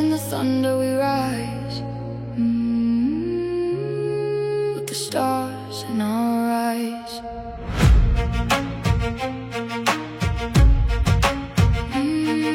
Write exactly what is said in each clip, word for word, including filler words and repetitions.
and the thunder we rise, mm, with the stars in our eyes. Mm,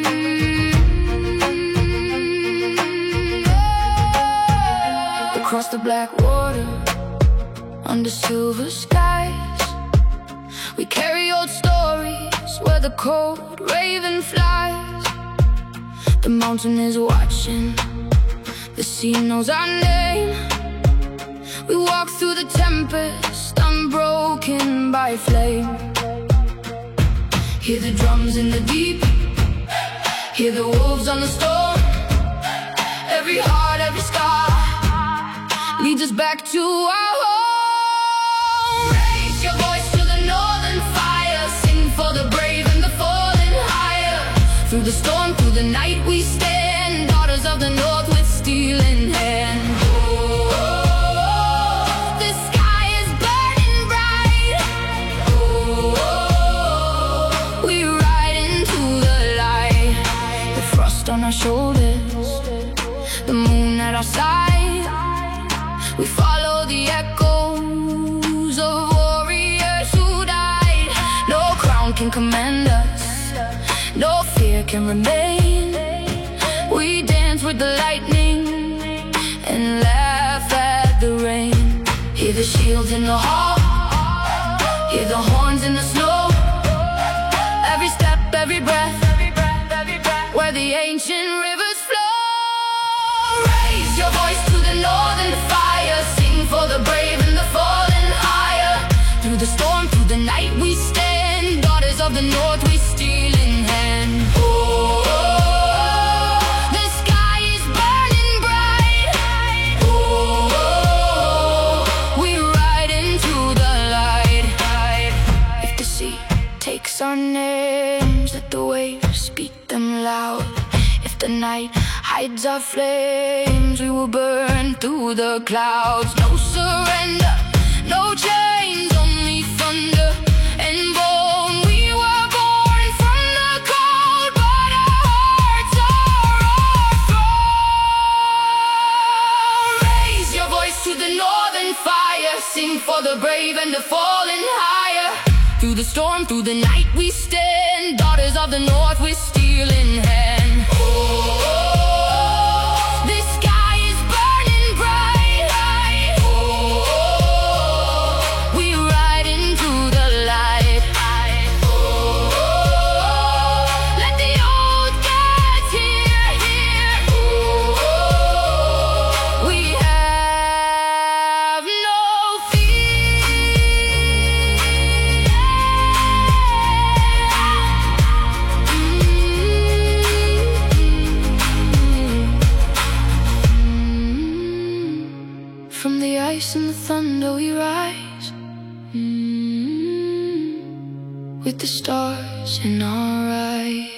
yeah. Across the black water, under silver skies, we carry old stories where the cold raven flies. The mountain is watching, the sea knows our name. We walk through the tempest, unbroken by flame. Hear the drums in the deep, hear the wolves on the storm. Every heart, every scar leads us back to our home. Raise your voice to the northern fire, sing for the brave and the fallen higher. Through the storm, through the night we stand, daughters of the north with steel in hand. Oh, the sky is burning bright. Oh, we ride into the light. The frost on our shoulders, the moon at our side. We follow the echoes of warriors who died. No crown can command us, no fear can remain. We dance with the lightning and laugh at the rain. Hear the shields in the hall, hear the horns in the snow. Every step, every breath, where the ancient rivers flow. Raise your voice to the northern fire, sing for the brave and the fallen higher. Through the storm, through the night we stand, daughters of the north we steal in hand. Oh, the sky is burning bright. Oh, we ride into the light. If the sea takes our names, let the waves speak them loud. If the night hides our flames, we will burn through the clouds. No surrender, no chains, only thunder and bone. We were born from the cold, but our hearts are our throne. Raise your voice to the northern fire, sing for the brave and the fallen higher. Through the storm, through the night we stand, daughters of the north with steel in hand. Oh, this sky is burning bright. Oh, we ride into the light. Oh, let the old gods hear, hear. Oh, we have no from the ice and the thunder we rise, mm, with the stars in our eyes.